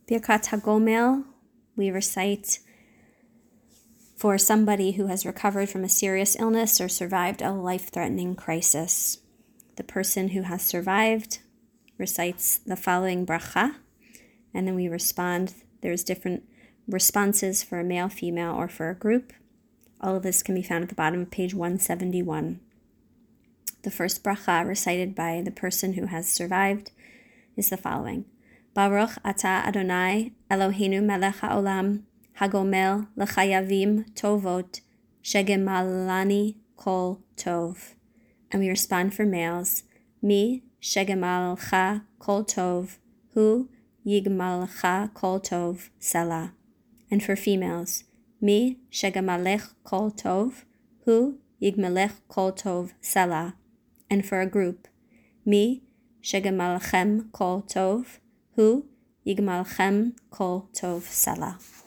Birkat HaGomel, we recite for somebody who has recovered from a serious illness or survived a life-threatening crisis. The person who has survived recites the following bracha, and then we respond. There's different responses for a male, female, or for a group. All of this can be found at the bottom of page 171. The first bracha recited by the person who has survived is the following. Baruch atah Adonai Eloheinu melech haolam hagomel l'chayavim tovot shegemalani kol tov. And we respond for males. Mi shegemalcha kol tov hu yigmalcha kol tov selah. And for females. Mi shegemalech kol tov hu yigmalech kol tov selah. And for a group. Mi shegemalchem kol tov hu yigmalchem kol tov selah.